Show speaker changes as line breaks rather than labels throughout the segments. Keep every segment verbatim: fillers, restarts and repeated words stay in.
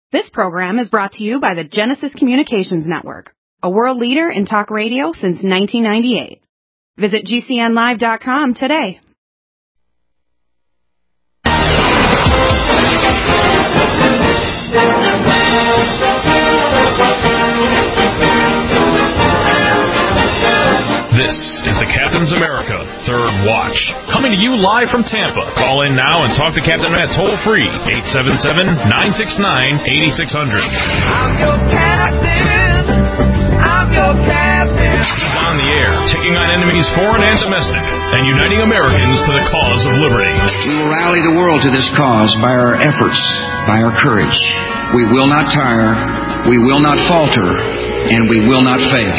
This program is brought to you by the Genesis Communications Network, a world leader in talk radio since nineteen ninety-eight. Visit G C N live dot com today.
This is the Captain's America Third Watch, coming to you live from Tampa. Call in now and talk to Captain Matt toll-free, eight seven seven, nine six nine, eight six zero zero.
I'm your captain. I'm your captain.
He's on the air, taking on enemies foreign and domestic, and uniting Americans to the cause of liberty.
We will rally the world to this cause by our efforts, by our courage. We will not tire, we will not falter, and we will not fail.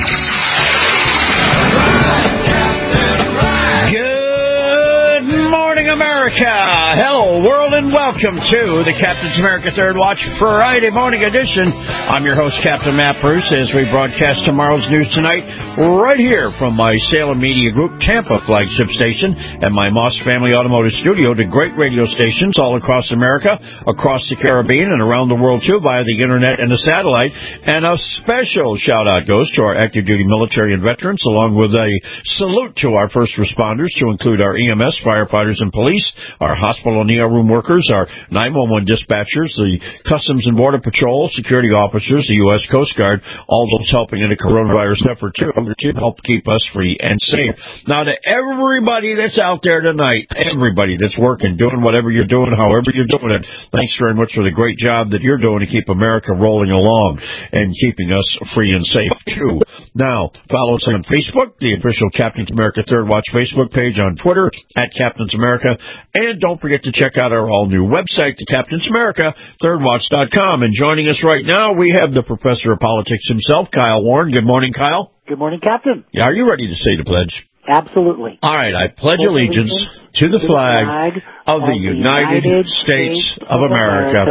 Good morning, America. Hello, world, and welcome to the Captain's America Third Watch Friday morning edition. I'm your host, Captain Matt Bruce, as we broadcast tomorrow's news tonight right here from my Salem Media Group Tampa flagship station and my Moss Family Automotive Studio to great radio stations all across America, across the Caribbean, and around the world, too, via the Internet and the satellite. And a special shout-out goes to our active duty military and veterans, along with a salute to our first responders, to include our E M S, firefighters, and police, our hospital and E R room workers, our nine one one dispatchers, the Customs and Border Patrol, security officers, the U S Coast Guard, all those helping in the coronavirus effort, too, to help keep us free and safe. Now, to everybody that's out there tonight, everybody that's working, doing whatever you're doing, however you're doing it, thanks very much for the great job that you're doing to keep America rolling along and keeping us free and safe, too. Now, follow us on Facebook, the official Captain's America Third Watch Facebook page, on Twitter, at Captain's America, and don't forget to check out our all-new website, the Captain's America Third Watch dot com. And joining us right now, we have the professor of politics himself, Kyle Warren. Good morning, Kyle.
Good morning, Captain.
Yeah, are you ready to say the pledge?
Absolutely.
All right, I pledge allegiance to the flag of the United States of America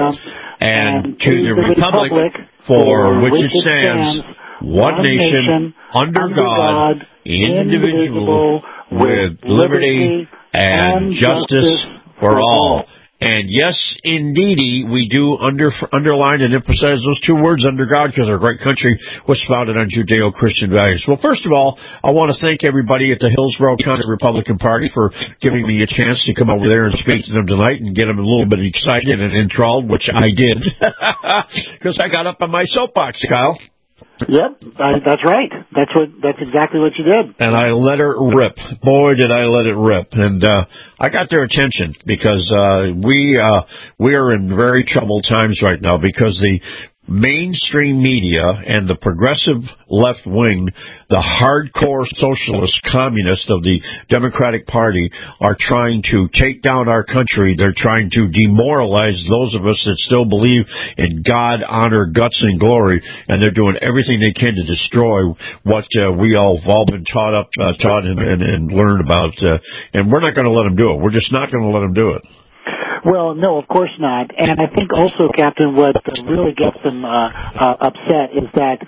and to the republic for which it stands, one nation, under God, indivisible, with liberty and justice for all. And yes, indeedy, we do under, underline and emphasize those two words, under God, because our great country was founded on Judeo-Christian values. Well, first of all, I want to thank everybody at the Hillsborough County Republican Party for giving me a chance to come over there and speak to them tonight and get them a little bit excited and enthralled, which I did, because I got up on my soapbox, Kyle.
Yep, I, that's right. That's what. That's exactly what you did.
And I let her rip. Boy, did I let it rip. And uh, I got their attention because uh, we uh, we are in very troubled times right now because the mainstream media and the progressive left wing, the hardcore socialist communists of the Democratic Party are trying to take down our country. They're trying to demoralize those of us that still believe in God, honor, guts, and glory, and they're doing everything they can to destroy what uh, we all have all been taught up, uh, taught and, and, and learned about. Uh, and we're not going to let them do it. We're just not going to let them do it.
Well, no, of course not. And I think also, Captain, what really gets them uh, uh, upset is that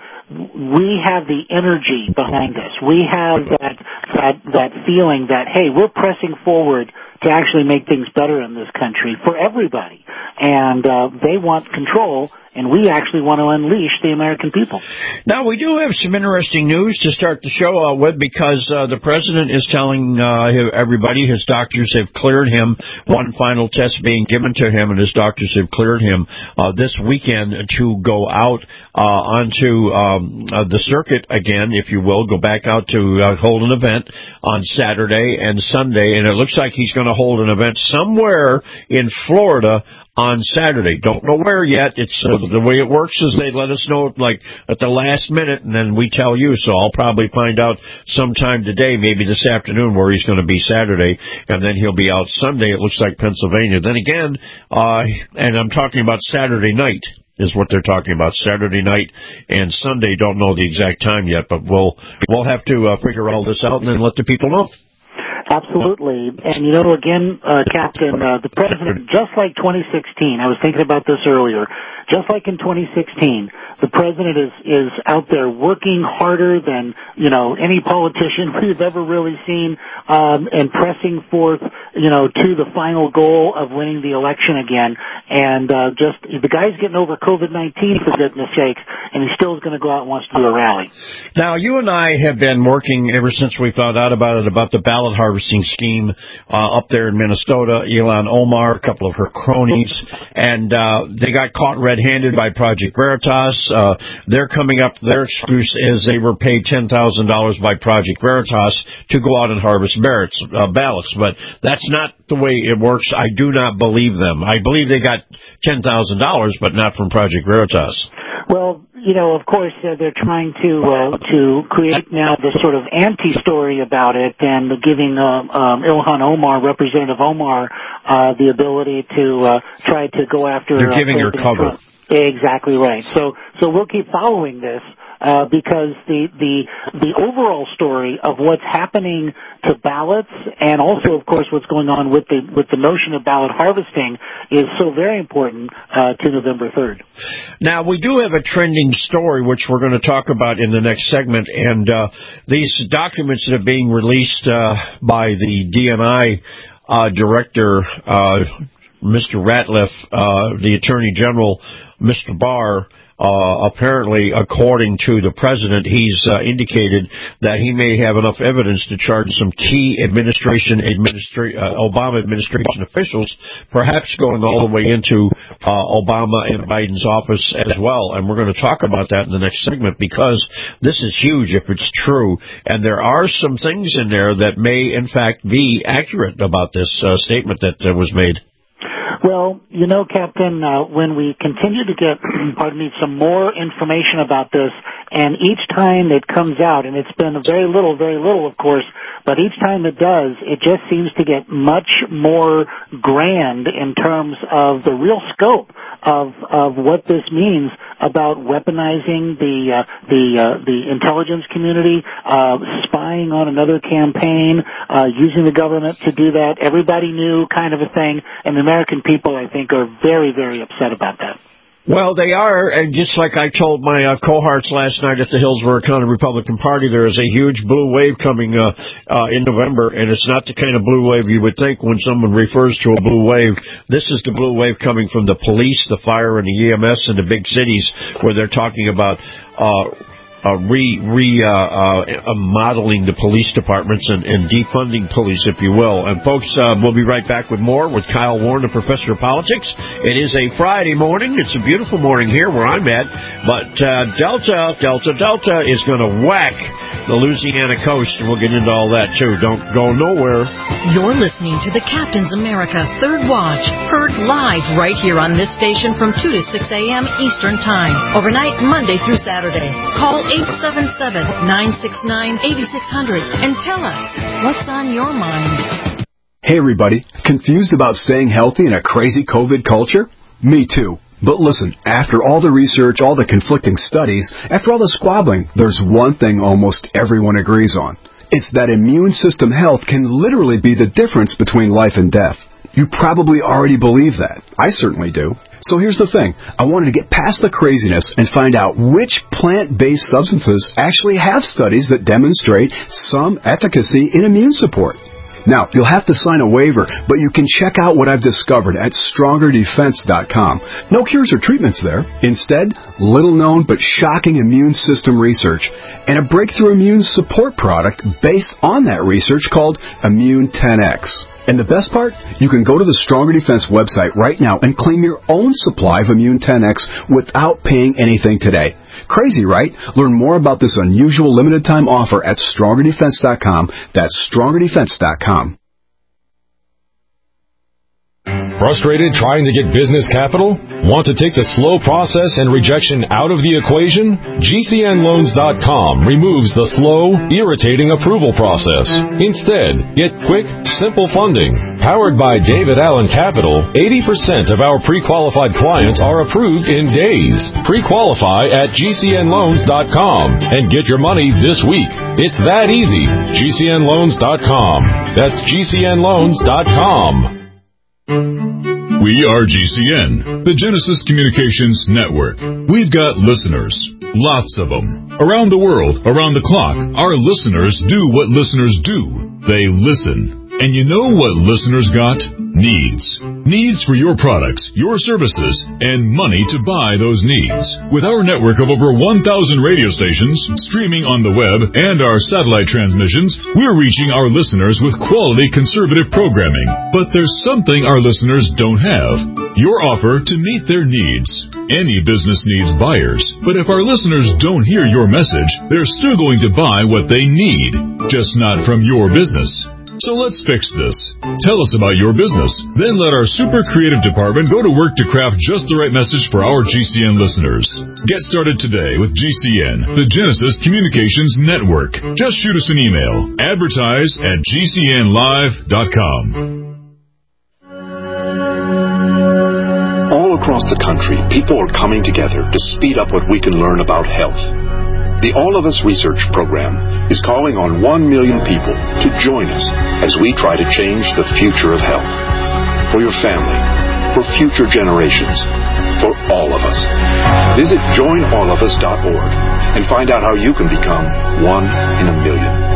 we have the energy behind us. We have that that that feeling that, hey, we're pressing forward to actually make things better in this country for everybody. And uh, they want control, and we actually want to unleash the American people.
Now, we do have some interesting news to start the show uh, with because uh, the president is telling uh, everybody his doctors have cleared him, one final test being given to him, and his doctors have cleared him uh, this weekend to go out uh, onto um, uh, the circuit again, if you will, go back out to uh, hold an event on Saturday and Sunday, and it looks like he's going to hold an event somewhere in Florida on Saturday. Don't know where yet. It's uh, the way it works is they let us know like at the last minute, and then we tell you. So I'll probably find out sometime today, maybe this afternoon, where he's going to be Saturday, and then he'll be out Sunday. It looks like Pennsylvania. Then again, uh, and I'm talking about Saturday night is what they're talking about. Saturday night and Sunday. Don't know the exact time yet, but we'll we'll have to uh, figure all this out and then let the people know.
Absolutely. And, you know, again, uh, Captain, uh, the president, just like twenty sixteen, I was thinking about this earlier, just like in twenty sixteen, the president is, is out there working harder than, you know, any politician we've ever really seen, um, and pressing forth, you know, to the final goal of winning the election again. And, uh, just, the guy's getting over COVID nineteen, for goodness sakes, and he still is going to go out and wants to do a rally.
Now, you and I have been working ever since we found out about it, about the ballot harvesting scheme, uh, up there in Minnesota. Ilhan Omar, a couple of her cronies, and, uh, they got caught red-handed by Project Veritas. Uh, they're coming up, their excuse is they were paid ten thousand dollars by Project Veritas to go out and harvest ballots, uh, ballots, but that's not the way it works. I do not believe them. I believe they got ten thousand dollars, but not from Project Veritas.
Well, you know, of course, uh, they're trying to uh, to create now this sort of anti-story about it, and giving um, um, Ilhan Omar, Representative Omar, uh, the ability to uh, try to go after.
They're giving
uh,
her cover.
Trump. Exactly right. So, so we'll keep following this. Uh, because the, the, the overall story of what's happening to ballots, and also, of course, what's going on with the, with the notion of ballot harvesting is so very important, uh, to November third.
Now, we do have a trending story, which we're going to talk about in the next segment, and, uh, these documents that are being released, uh, by the D N I, uh, director, uh, Mister Ratliff, uh, the Attorney General, Mister Barr, Uh, apparently, according to the president, he's uh, indicated that he may have enough evidence to charge some key administration, administra- uh, Obama administration officials, perhaps going all the way into uh, Obama and Biden's office as well. And we're going to talk about that in the next segment, because this is huge if it's true. And there are some things in there that may, in fact, be accurate about this uh, statement that uh, was made.
Well, you know, Captain, uh, when we continue to get, pardon me, some more information about this, and each time it comes out, and it's been very little, very little, of course, but each time it does, it just seems to get much more grand in terms of the real scope of of what this means about weaponizing the uh, the uh, the intelligence community, uh, spying on another campaign, uh, using the government to do that. Everybody knew, kind of a thing, and the American people, I think, are very, very upset about that.
Well, they are, and just like I told my uh, cohorts last night at the Hillsborough County Republican Party, there is a huge blue wave coming uh, uh, in November, and it's not the kind of blue wave you would think when someone refers to a blue wave. This is the blue wave coming from the police, the fire, and the E M S in the big cities, where they're talking about uh Uh, re, re, uh, uh, uh, modeling the police departments and, and defunding police, if you will. And folks, uh, we'll be right back with more with Kyle Warren, the professor of politics. It is a Friday morning. It's a beautiful morning here where I'm at. But, uh, Delta, Delta, Delta is going to whack the Louisiana coast, and we'll get into all that too. Don't go nowhere.
You're listening to the Captain's America Third Watch, heard live right here on this station from two to six a.m. Eastern Time, overnight Monday through Saturday. Call eight seven seven, nine six nine, eight six zero zero and tell us what's on your mind.
Hey everybody, confused about staying healthy in a crazy COVID culture? Me too. But listen, after all the research, all the conflicting studies, after all the squabbling, there's one thing almost everyone agrees on. It's that immune system health can literally be the difference between life and death. You probably already believe that. I certainly do. So here's the thing. I wanted to get past the craziness and find out which plant-based substances actually have studies that demonstrate some efficacy in immune support. Now, you'll have to sign a waiver, but you can check out what I've discovered at stronger defense dot com. No cures or treatments there. Instead, little-known but shocking immune system research and a breakthrough immune support product based on that research called Immune ten X. And the best part? You can go to the Stronger Defense website right now and claim your own supply of Immune ten X without paying anything today. Crazy, right? Learn more about this unusual limited-time offer at stronger defense dot com. That's stronger defense dot com.
Frustrated trying to get business capital? Want to take the slow process and rejection out of the equation? G C N loans dot com removes the slow, irritating approval process. Instead, get quick, simple funding. Powered by David Allen Capital, eighty percent of our pre-qualified clients are approved in days. Pre-qualify at G C N loans dot com and get your money this week. It's that easy. G C N loans dot com. That's G C N loans dot com. We are G C N, the Genesis Communications Network. We've got listeners, lots of them. Around the world, around the clock, our listeners do what listeners do. They listen. And you know what listeners got? Needs. Needs for your products, your services, and money to buy those needs. With our network of over one thousand radio stations, streaming on the web, and our satellite transmissions, we're reaching our listeners with quality conservative programming. But there's something our listeners don't have. Your offer to meet their needs. Any business needs buyers. But if our listeners don't hear your message, they're still going to buy what they need, just not from your business. So let's fix this. Tell us about your business. Then let our super creative department go to work to craft just the right message for our G C N listeners. Get started today with G C N, the Genesis Communications Network. Just shoot us an email. Advertise at G C N live dot com.
All across the country, people are coming together to speed up what we can learn about health. The All of Us Research Program is calling on one million people to join us as we try to change the future of health. For your family, for future generations, for all of us. Visit join all of us dot org and find out how you can become one in a million.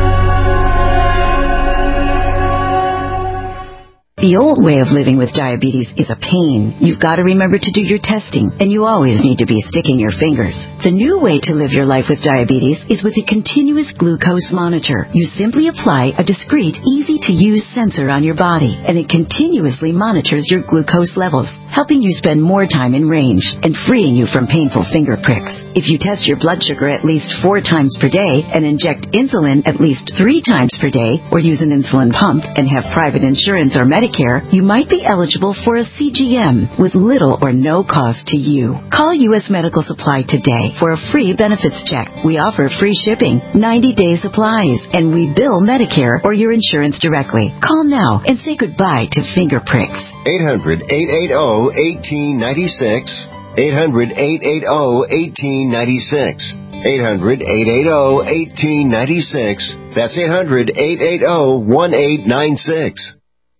The old way of living with diabetes is a pain. You've got to remember to do your testing, and you always need to be sticking your fingers. The new way to live your life with diabetes is with a continuous glucose monitor. You simply apply a discreet, easy-to-use sensor on your body, and it continuously monitors your glucose levels, helping you spend more time in range and freeing you from painful finger pricks. If you test your blood sugar at least four times per day and inject insulin at least three times per day, or use an insulin pump and have private insurance or Medicare, you might be eligible for a C G M with little or no cost to you. Call U S Medical Supply today for a free benefits check. We offer free shipping, ninety-day supplies, and we bill Medicare or your insurance directly. Call now and say goodbye to finger pricks.
eight hundred, eight eight zero, one eight nine six. eight hundred, eight eight zero, one eight nine six. eight hundred, eight eight zero, one eight nine six. That's eight hundred, eight eight zero, one eight nine six.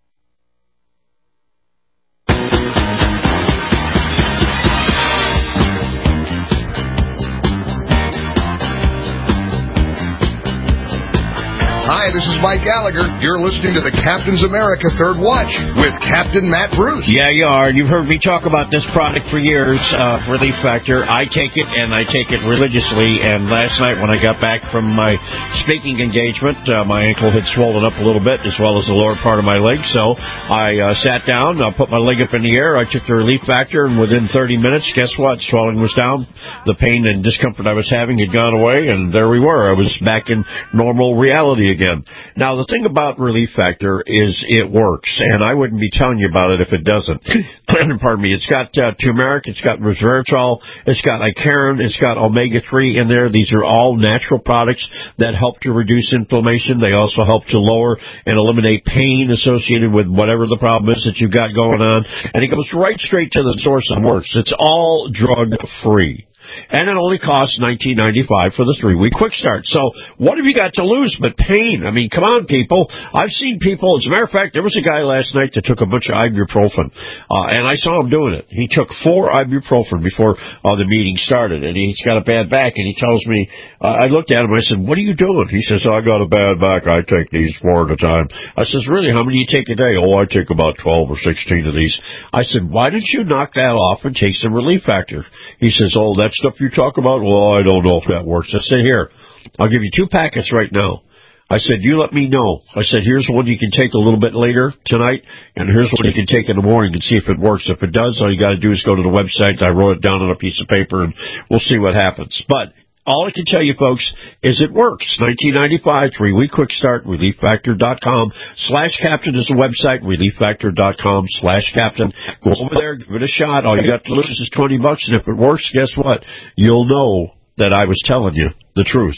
Hi, this is Mike Gallagher. You're listening to the Captain's America Third Watch with Captain Matt Bruce.
Yeah, you are. You've heard me talk about this product for years, uh, Relief Factor. I take it, and I take it religiously. And last night when I got back from my speaking engagement, uh, my ankle had swollen up a little bit, as well as the lower part of my leg. So I uh, sat down, I put my leg up in the air, I took the Relief Factor, and within thirty minutes, guess what? Swelling was down. The pain and discomfort I was having had gone away, and there we were. I was back in normal reality again. Now, the thing about Relief Factor is it works, and I wouldn't be telling you about it if it doesn't. Pardon me. It's got uh, turmeric, it's got resveratrol, it's got Icariin, it's got omega three in there. These are all natural products that help to reduce inflammation. They also help to lower and eliminate pain associated with whatever the problem is that you've got going on. And it goes right straight to the source and works. It's all drug-free. And it only costs nineteen ninety-five for the three-week quick start. So what have you got to lose but pain? I mean, come on, people. I've seen people, as a matter of fact, there was a guy last night that took a bunch of ibuprofen, uh, and I saw him doing it. He took four ibuprofen before uh, the meeting started, and he's got a bad back, and he tells me, uh, I looked at him, I said, what are you doing? He says, oh, I got a bad back. I take these four at a time. I says, really, how many do you take a day? Oh, I take about twelve or sixteen of these. I said, why didn't you knock that off and take some Relief Factor? He says, oh, that's stuff you talk about? Well, I don't know if that works. I said, here, I'll give you two packets right now. I said, you let me know. I said, here's one you can take a little bit later tonight, and here's one you can take in the morning and see if it works. If it does, all you got to do is go to the website. I wrote it down on a piece of paper, and we'll see what happens. But all I can tell you, folks, is it works. nineteen ninety-five, three-week quick start, relief factor dot com slash captain is the website, relief factor dot com slash captain. Go over there, give it a shot. All you got to lose is twenty bucks, and if it works, guess what? You'll know that I was telling you the truth.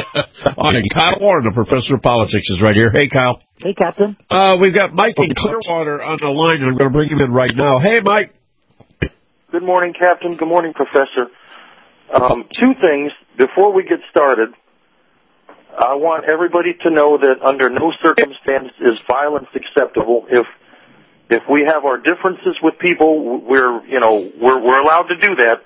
All right, Kyle Warren, the professor of politics, is right here. Hey, Kyle.
Hey, Captain.
Uh, we've got Mike in Clearwater on the line, and I'm going to bring him in right now. Hey, Mike.
Good morning, Captain. Good morning, Professor. Um, two things. Before we get started, I want everybody to know that under no circumstance is violence acceptable. If If we have our differences with people, we're, you know, we're, we're allowed to do that,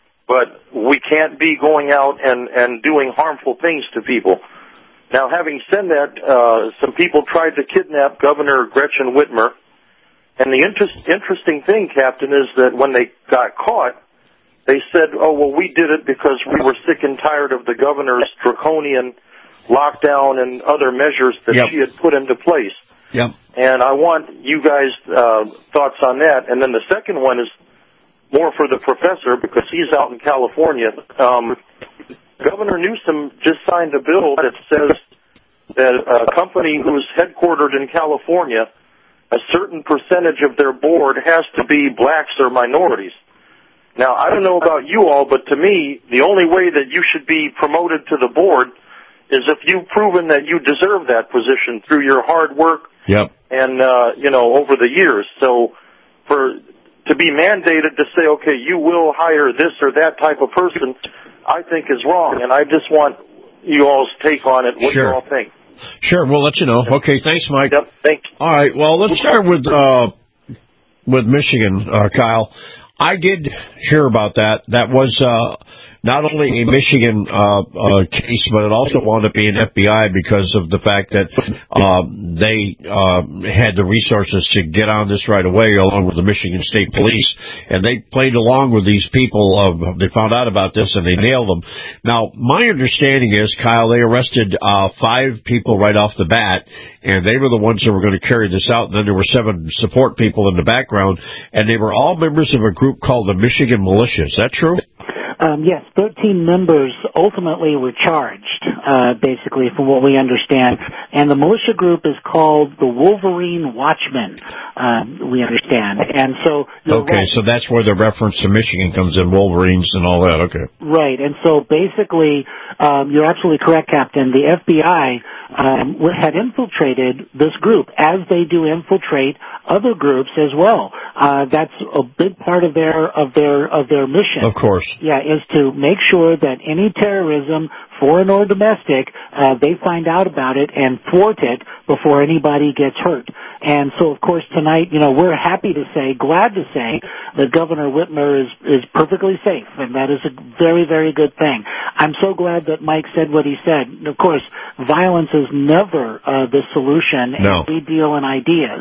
but we can't be going out and, and doing harmful things to people. Now, having said that, uh, some people tried to kidnap Governor Gretchen Whitmer, and the interest, interesting thing, Captain, is that when they got caught, they said, oh, well, we did it because we were sick and tired of the governor's draconian lockdown and other measures that yep. she had put into place.
Yep.
And I want you guys' uh, thoughts on that. And then the second one is more for the professor because he's out in California. Um, Governor Newsom just signed a bill that says that a company who's headquartered in California, a certain percentage of their board has to be blacks or minorities. Now, I don't know about you all, but to me, the only way that you should be promoted to the board is if you've proven that you deserve that position through your hard work
yep.
and, uh, you know, over the years. So for to be mandated to say, okay, you will hire this or that type of person, I think is wrong. And I just want you all's take on it, what
sure.
you all think.
Sure, we'll let you know. Okay, thanks, Mike.
Yep, thank you.
All right, well, let's start with, uh, with Michigan, uh, Kyle. I did hear about that. That was uh, not only a Michigan uh, uh, case, but it also wound up being F B I because of the fact that uh, they uh, had the resources to get on this right away, along with the Michigan State Police, and they played along with these people. Uh, they found out about this and they nailed them. Now, my understanding is, Kyle, they arrested uh, five people right off the bat, and they were the ones that were going to carry this out. And then there were seven support people in the background, and they were all members of a group called the Michigan Militia. Is that true?
Um, yes, thirteen members ultimately were charged, uh, basically, from what we understand. And the militia group is called the Wolverine Watchmen, um, we understand. And so...
Okay, right. So that's where the reference to Michigan comes in, Wolverines and all that, okay.
Right, and so basically, um, you're absolutely correct, Captain. The F B I um, had infiltrated this group, as they do infiltrate other groups as well. Uh, that's a big part of their of their of their mission.
Of course.
Yeah, is to make sure that any terrorism, foreign or domestic, uh, they find out about it and thwart it before anybody gets hurt. And so, of course, tonight, you know, we're happy to say, glad to say, that Governor Whitmer is is perfectly safe, and that is a very, very good thing. I'm so glad that Mike said what he said. Of course, violence is never uh, the solution.
No.
And we deal in ideas.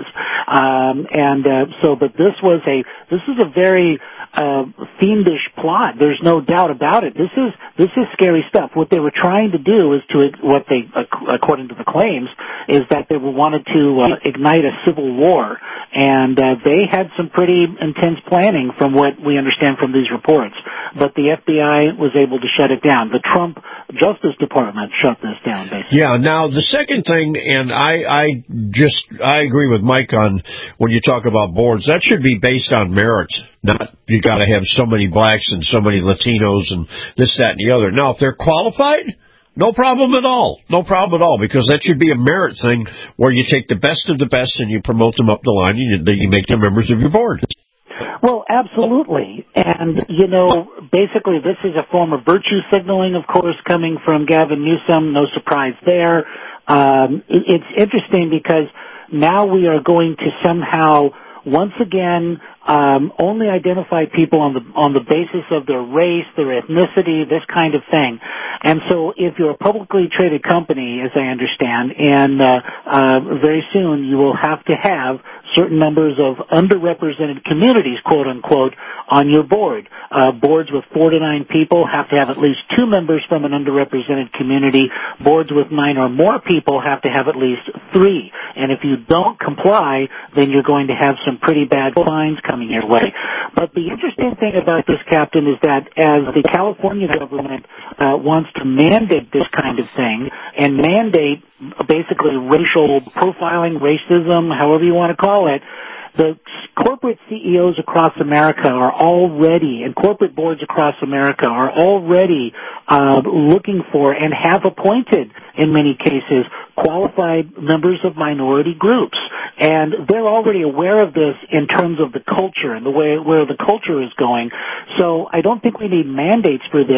Um, and uh, so, but this was a this is a very uh, fiendish plot. There's no doubt about it. This is this is scary stuff. What they were trying to do is to what they, according to the claims, is that they wanted to uh, ignite a civil war, and uh, they had some pretty intense planning from what we understand from these reports. But the F B I was able to shut it down. The Trump Justice Department shut this down, basically.
Yeah. Now the second thing, and I, I just I agree with Mike on when you talk about boards, that should be based on merit. Not you got to have so many blacks and so many Latinos and this, that, and the other. Now, if they're qualified, no problem at all. No problem at all, because that should be a merit thing where you take the best of the best and you promote them up the line and you, you make them members of your board.
Well, absolutely. And, you know, basically this is a form of virtue signaling, of course, coming from Gavin Newsom. No surprise there. Um, it, it's interesting because now we are going to somehow once again um, only identify people on the on the basis of their race, their ethnicity, this kind of thing. And so if you're a publicly traded company, as I understand, and uh, uh, very soon you will have to have certain numbers of underrepresented communities, quote unquote, on your board. Uh, boards with four to nine people have to have at least two members from an underrepresented community. Boards with nine or more people have to have at least three. And if you don't comply, then you're going to have some pretty bad fines coming your way. But the interesting thing about this, Captain, is that as the California government uh, wants to mandate this kind of thing and mandate basically racial profiling, racism, however you want to call it, the corporate C E Os across America are already, and corporate boards across America are already uh, looking for and have appointed, in many cases, qualified members of minority groups. And they're already aware of this in terms of the culture and the way where the culture is going. So I don't think we need mandates for this,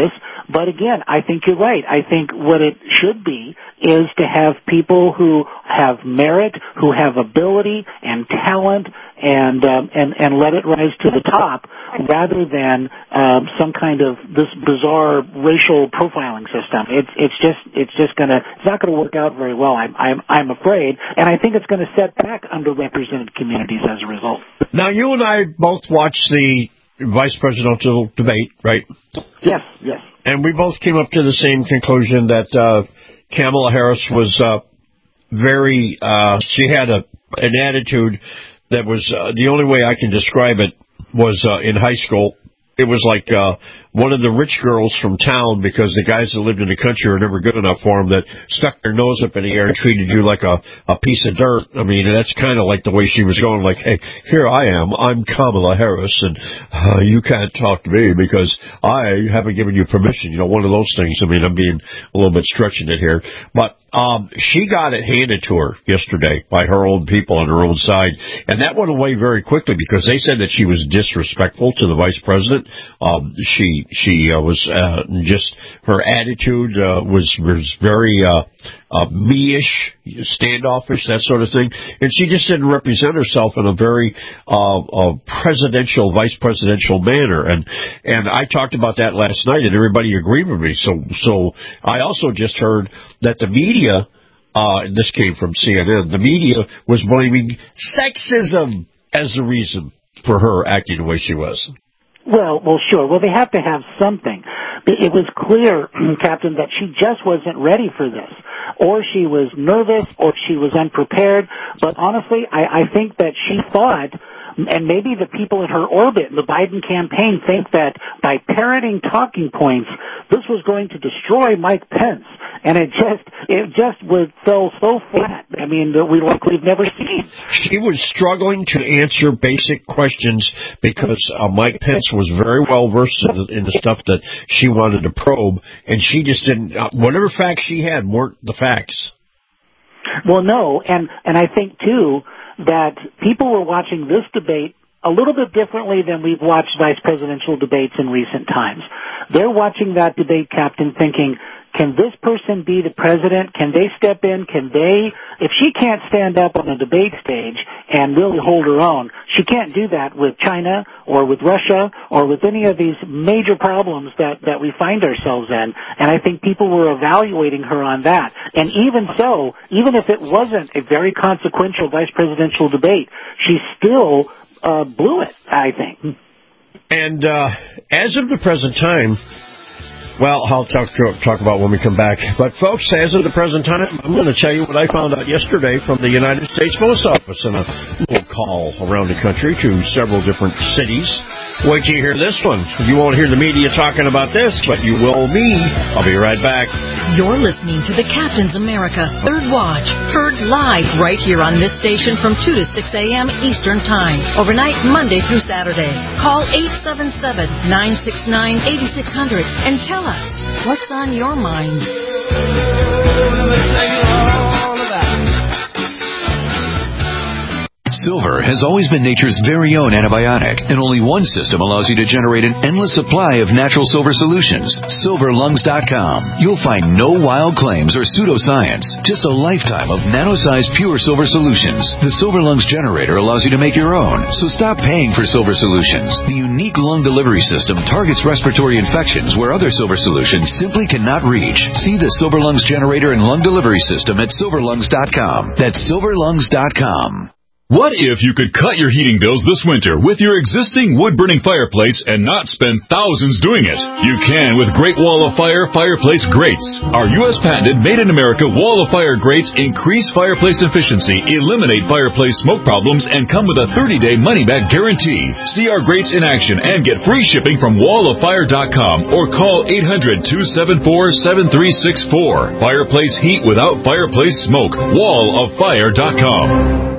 But again, I think you're right. I think what it should be is to have people who have merit, who have ability and talent, and um, and and let it rise to the top, rather than um, some kind of this bizarre racial profiling system. It's it's just it's just gonna it's not gonna work out very well. I'm I'm I'm afraid, and I think it's going to set back underrepresented communities as a result.
Now, you and I both watched the vice presidential debate, right?
Yes, yes.
And we both came up to the same conclusion that uh, Kamala Harris was uh, very. Uh, she had a an attitude that was uh, the only way I can describe it was uh, in high school. It was like uh, one of the rich girls from town, because the guys that lived in the country were never good enough for them, that stuck their nose up in the air and treated you like a, a piece of dirt. I mean, that's kind of like the way she was going, like, hey, here I am. I'm Kamala Harris, and uh, you can't talk to me because I haven't given you permission. You know, one of those things. I mean, I'm being a little bit stretching it here. But um, she got it handed to her yesterday by her own people on her own side, and that went away very quickly because they said that she was disrespectful to the vice president. Um, she she uh, was uh, just her attitude uh, was was very uh, uh, me-ish, standoffish, that sort of thing, and she just didn't represent herself in a very uh, uh, presidential, vice presidential manner. And and I talked about that last night, and everybody agreed with me. So so I also just heard that the media, uh, and this came from C N N, the media was blaming sexism as the reason for her acting the way she was.
Well, well, sure. Well, they have to have something. It was clear, Captain, that she just wasn't ready for this. Or she was nervous, or she was unprepared. But honestly, I, I think that she thought, and maybe the people in her orbit in the Biden campaign think that by parroting talking points, this was going to destroy Mike Pence. And it just, it just would fell so flat. I mean, that we like we've never seen.
She was struggling to answer basic questions because uh, Mike Pence was very well versed in the, in the stuff that she wanted to probe, and she just didn't. Uh, whatever facts she had weren't the facts.
Well, no, and and I think too that people were watching this debate a little bit differently than we've watched vice presidential debates in recent times. They're watching that debate, Captain, thinking, can this person be the president? Can they step in? Can they, if she can't stand up on a debate stage and really hold her own, she can't do that with China or with Russia or with any of these major problems that, that we find ourselves in. And I think people were evaluating her on that. And even so, even if it wasn't a very consequential vice presidential debate, she still uh, blew it, I think.
And uh, as of the present time, well, I'll talk talk about when we come back. But, folks, as of the present time, I'm going to tell you what I found out yesterday from the United States Post Office in a little call around the country to several different cities. Wait till you hear this one. You won't hear the media talking about this, but you will me. I'll be right back.
You're listening to the Captain's America Third Watch, heard live right here on this station from two to six a.m. Eastern Time, overnight Monday through Saturday. Call eight seven seven, nine six nine, eight six zero zero and tell us what's on your mind.
Silver has always been nature's very own antibiotic, and only one system allows you to generate an endless supply of natural silver solutions. silver lungs dot com. You'll find no wild claims or pseudoscience, just a lifetime of nano-sized pure silver solutions. The Silver Lungs generator allows you to make your own, so stop paying for silver solutions. The unique lung delivery system targets respiratory infections where other silver solutions simply cannot reach. See the Silver Lungs generator and lung delivery system at silver lungs dot com. That's silver lungs dot com.
What if you could cut your heating bills this winter with your existing wood-burning fireplace and not spend thousands doing it? You can with Great Wall of Fire fireplace grates. Our U S patented, made-in-America Wall of Fire grates increase fireplace efficiency, eliminate fireplace smoke problems, and come with a thirty-day money-back guarantee. See our grates in action and get free shipping from wall of fire dot com or call eight hundred, two seven four, seven three six four. Fireplace heat without fireplace smoke. wall of fire dot com.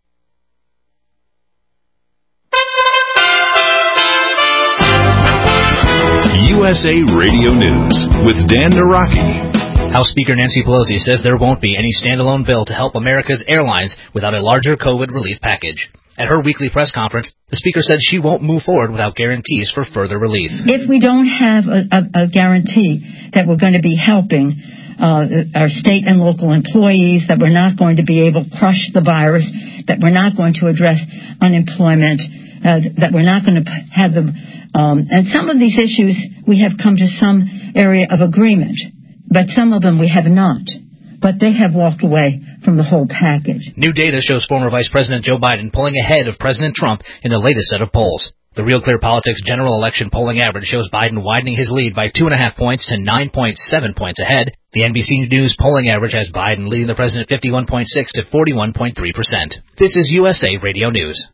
U S A Radio News with Dan Naraki.
House Speaker Nancy Pelosi says there won't be any standalone bill to help America's airlines without a larger COVID relief package. At her weekly press conference, the Speaker said she won't move forward without guarantees for further relief.
If we don't have a, a, a guarantee that we're going to be helping uh, our state and local employees, that we're not going to be able to crush the virus, that we're not going to address unemployment, uh, that we're not going to have the... Um, and some of these issues we have come to some area of agreement, but some of them we have not. But they have walked away from the whole package.
New data shows former Vice President Joe Biden pulling ahead of President Trump in the latest set of polls. The Real Clear Politics general election polling average shows Biden widening his lead by two and a half points to nine point seven points ahead. The N B C News polling average has Biden leading the president fifty-one point six to forty-one point three percent. This is U S A Radio News.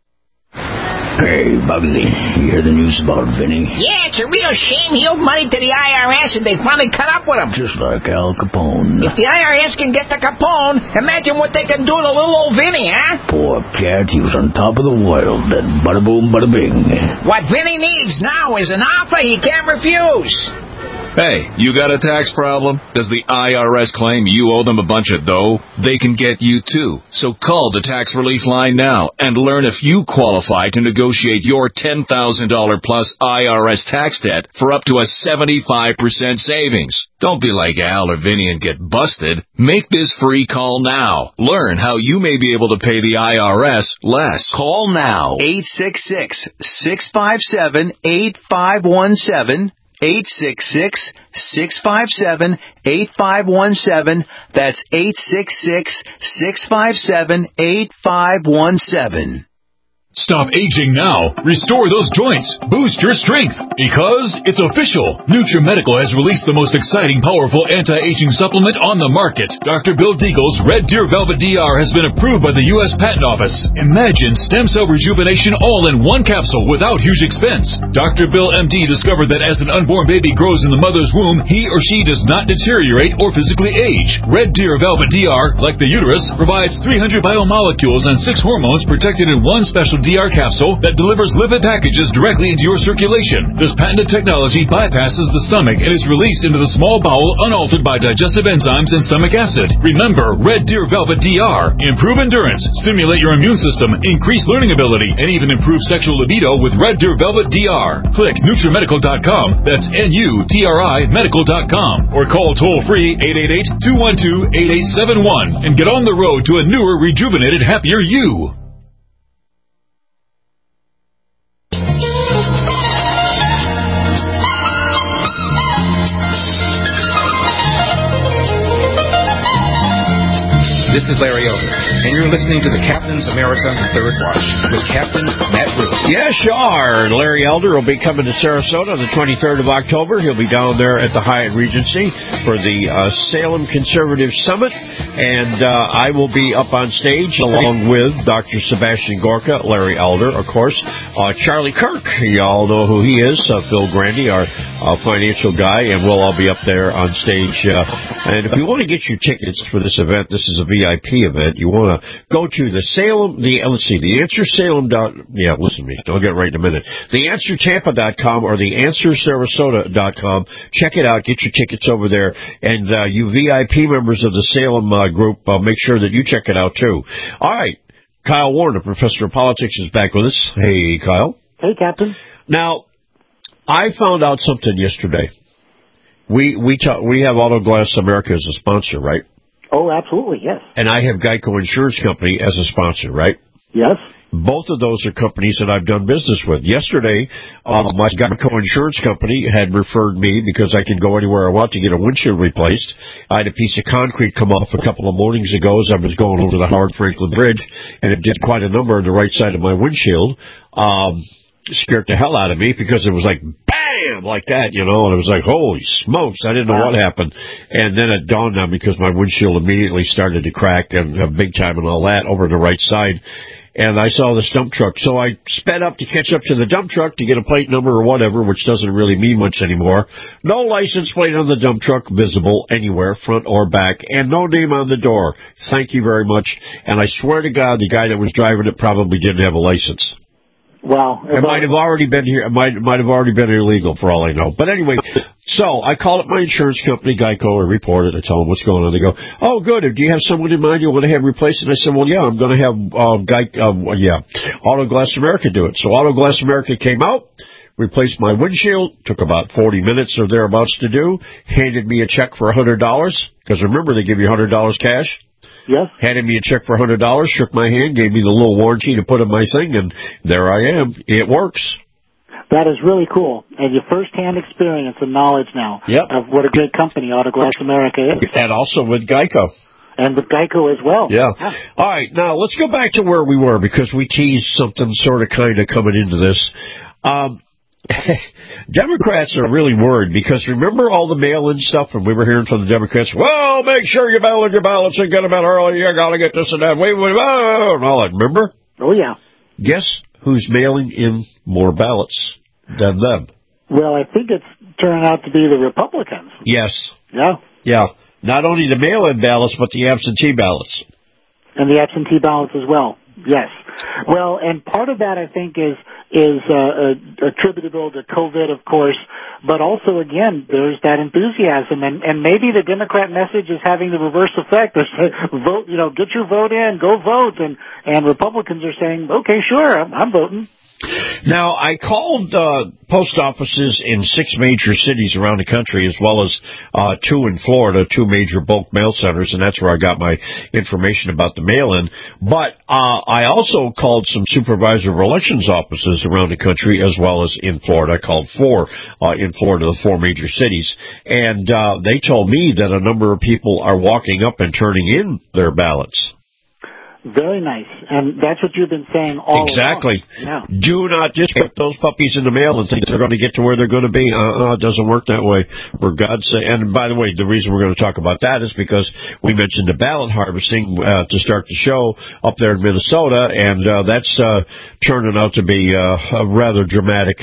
Hey, Bugsy, you hear the news about Vinny?
Yeah, it's a real shame he owed money to the I R S and they finally cut up with him.
Just like Al Capone.
If the I R S can get to Capone, imagine what they can do to little old Vinny, huh?
Poor cat, he was on top of the world, then bada boom, bada bing.
What Vinny needs now is an offer he can't refuse.
Hey, you got a tax problem? Does the I R S claim you owe them a bunch of dough? They can get you too. So call the tax relief line now and learn if you qualify to negotiate your ten thousand dollars plus I R S tax debt for up to a seventy-five percent savings. Don't be like Al or Vinny and get busted. Make this free call now. Learn how you may be able to pay the I R S less.
Call now. eight six six, six five seven, eight five one seven. eight six six, six five seven, eight five one seven. That's eight six six, six five seven, eight five one seven.
Stop aging now. Restore those joints. Boost your strength. Because it's official. NutriMedical has released the most exciting, powerful anti-aging supplement on the market. Doctor Bill Deagle's Red Deer Velvet D R has been approved by the U S Patent Office. Imagine stem cell rejuvenation all in one capsule without huge expense. Doctor Bill M D discovered that as an unborn baby grows in the mother's womb, he or she does not deteriorate or physically age. Red Deer Velvet D R, like the uterus, provides three hundred biomolecules and six hormones protected in one special D R capsule that delivers lipid packages directly into your circulation. This patented technology bypasses the stomach and is released into the small bowel unaltered by digestive enzymes and stomach acid. Remember, Red Deer Velvet D R. Improve endurance, stimulate your immune system, increase learning ability, and even improve sexual libido with Red Deer Velvet D R. Click NutriMedical dot com. That's N U T R I medical dot com. Or call toll-free eight eight eight, two one two, eight eight seven one and get on the road to a newer, rejuvenated, happier you.
This is Larry Elder, and you're listening to the Captain's America Third Watch with Captain Matt Bruce.
Yes, you are. Larry Elder will be coming to Sarasota on the twenty-third of October. He'll be down there at the Hyatt Regency for the uh, Salem Conservative Summit, and uh, I will be up on stage along with Doctor Sebastian Gorka, Larry Elder, of course, uh, Charlie Kirk. You all know who he is, uh, Phil Grandy, our uh, financial guy, and we'll all be up there on stage. Uh, and if you want to get your tickets for this event, this is a V I P event. You want to go to the Salem, the let's see, the Answer Salem dot. Yeah, listen to me. I'll get right in a minute. The Answer Tampa dot com or the Answer Sarasota dot com. Check it out. Get your tickets over there. And uh, you V I P members of the Salem uh, group, uh, make sure that you check it out too. All right, Kyle Warner, Professor of Politics, is back with us. Hey, Kyle.
Hey, Captain.
Now, I found out something yesterday. We we ta- we have Auto Glass America as a sponsor, right?
Oh, absolutely, yes.
And I have Geico Insurance Company as a sponsor, right?
Yes.
Both of those are companies that I've done business with. Yesterday, uh, my Geico Insurance Company had referred me, because I can go anywhere I want, to get a windshield replaced. I had a piece of concrete come off a couple of mornings ago as I was going over the Howard Franklin Bridge, and it did quite a number on the right side of my windshield. Um... scared the hell out of me, because it was like bam, like that, you know, and it was like, holy smokes, I didn't know what happened. And then it dawned on me, because my windshield immediately started to crack, and uh, big time and all that over the right side. And I saw this dump truck, so I sped up to catch up to the dump truck to get a plate number or whatever, which doesn't really mean much anymore. No license plate on the dump truck visible anywhere, front or back, and no name on the door. Thank you very much. And I swear to God, the guy that was driving it probably didn't have a license.
Well,
it might have already been here. It might might have already been illegal for all I know. But anyway, So I call up my insurance company, Geico, and report it. I tell them what's going on. They go, oh, good. Do you have someone in mind you want to have replaced? And I said, well, yeah, I'm going to have uh, Geico, uh, yeah, Auto Glass America do it. So Auto Glass America came out, replaced my windshield, took about forty minutes or thereabouts to do, handed me a check for one hundred dollars, because remember, they give you one hundred dollars cash.
Yes.
Handed me a check for one hundred dollars, shook my hand, gave me the little warranty to put in my thing, and there I am. It works.
That is really cool. And your first-hand experience and knowledge now
yep.
of what a great company Auto Glass America is.
And also with Geico.
And with Geico as well.
Yeah. yeah. All right, now let's go back to where we were, because we teased something sort of kind of coming into this. Um, Democrats are really worried, because remember all the mail-in stuff, and we were hearing from the Democrats, well, make sure you mail in your ballots and get them out early, you got to get this and that, wait, wait, wait, and all that, remember?
Oh, yeah.
Guess who's mailing in more ballots than them?
Well, I think it's turning out to be the Republicans.
Yes.
Yeah.
Yeah. Not only the mail-in ballots, but the absentee ballots.
And the absentee ballots as well. Yes. Well, and part of that, I think, is is uh, uh, attributable to COVID, of course, but also, again, there's that enthusiasm, and, and maybe the Democrat message is having the reverse effect. They say, vote, you know, get your vote in, go vote, and, and Republicans are saying, okay, sure, I'm, I'm voting.
Now, I called uh, post offices in six major cities around the country, as well as uh, two in Florida, two major bulk mail centers, and that's where I got my information about the mail-in. But uh, I also called some supervisor of elections offices around the country, as well as in Florida. I called four uh, in Florida, the four major cities, and uh, they told me that a number of people are walking up and turning in their ballots.
Very nice. And that's what you've been saying all
Exactly.
along. Yeah.
Do not just put those puppies in the mail and think they're going to get to where they're going to be. Uh-uh, it doesn't work that way. For God's sake. And by the way, the reason we're going to talk about that is because we mentioned the ballot harvesting uh, to start the show up there in Minnesota, and uh, that's uh, turning out to be uh, rather dramatic.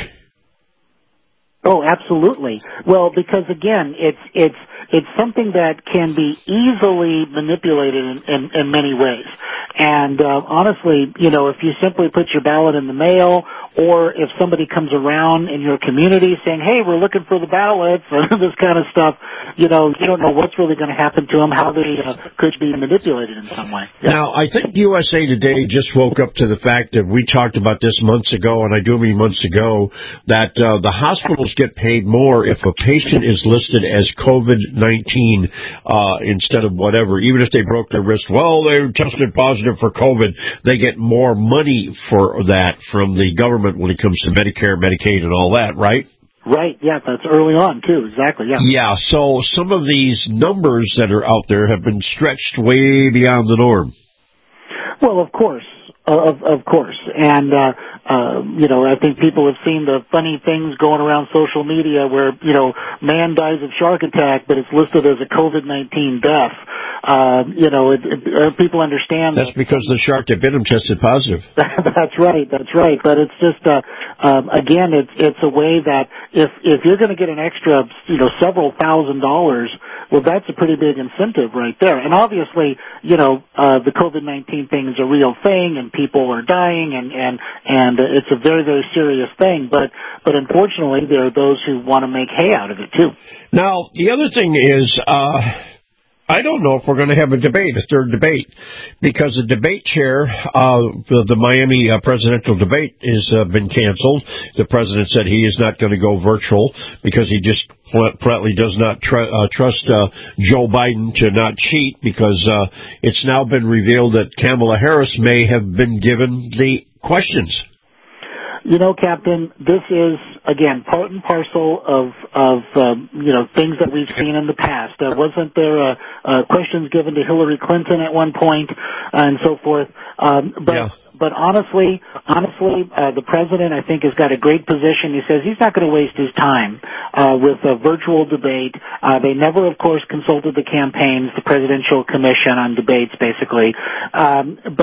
Oh, absolutely. Well, because again, it's it's it's something that can be easily manipulated in, in, in many ways. And uh, honestly, you know, if you simply put your ballot in the mail, or if somebody comes around in your community saying, hey, we're looking for the ballots, and this kind of stuff, you know, you don't know what's really going to happen to them, how they uh, could be manipulated in some way. Yeah.
Now, I think U S A Today just woke up to the fact that we talked about this months ago, and I do mean months ago, that uh, the hospitals get paid more if a patient is listed as COVID nineteen uh, instead of whatever, even if they broke their wrist. Well, they tested positive for COVID. They get more money for that from the government when it comes to Medicare, Medicaid, and all that, right?
Right, yeah, that's early on, too, exactly, yeah.
Yeah, so some of these numbers that are out there have been stretched way beyond the norm.
Well, of course, uh, of, of course, and, uh, uh, you know, I think people have seen the funny things going around social media where, you know, man dies of shark attack, but it's listed as a COVID nineteen death. Uh, you know, it, it, people understand
that's
that.
because the shark that bit him tested positive.
That's right, that's right. But it's just, uh, um, again, it's it's a way that if if you're going to get an extra, you know, several thousand dollars, well, that's a pretty big incentive right there. And obviously, you know, uh, the COVID nineteen thing is a real thing, and people are dying, and and and it's a very very serious thing. But but unfortunately, there are those who want to make hay out of it too.
Now, the other thing is, uh, I don't know if we're going to have a debate, a third debate, because the debate chair, uh, the, the Miami uh, presidential debate has uh, been canceled. The president said he is not going to go virtual because he just flatly does not tr- uh, trust uh, Joe Biden to not cheat, because uh, it's now been revealed that Kamala Harris may have been given the questions.
You know, Captain, this is, again, part and parcel of, of um, you know, things that we've seen in the past. Uh, wasn't there uh, uh, questions given to Hillary Clinton at one point, uh, and so forth? Um, but yeah. but honestly, honestly, uh, the president, I think, has got a great position. He says he's not going to waste his time uh, with a virtual debate. Uh, they never, of course, consulted the campaigns, the Presidential Commission on Debates, basically. Um, but